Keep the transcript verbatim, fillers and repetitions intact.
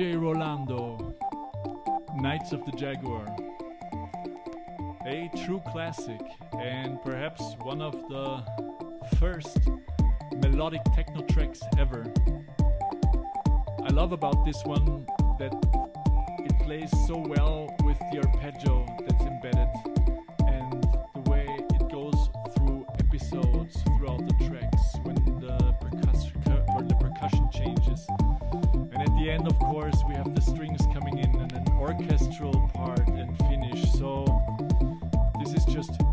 J Rolando, Knights of the Jaguar. A true classic and perhaps one of the first melodic techno tracks ever. I love about this one that it plays so well with the arpeggio that's embedded and the way it goes through episodes throughout the tracks when the percussion when the percussion changes. And at the end, of course, we have the strings coming in and an orchestral part and finish. So this is just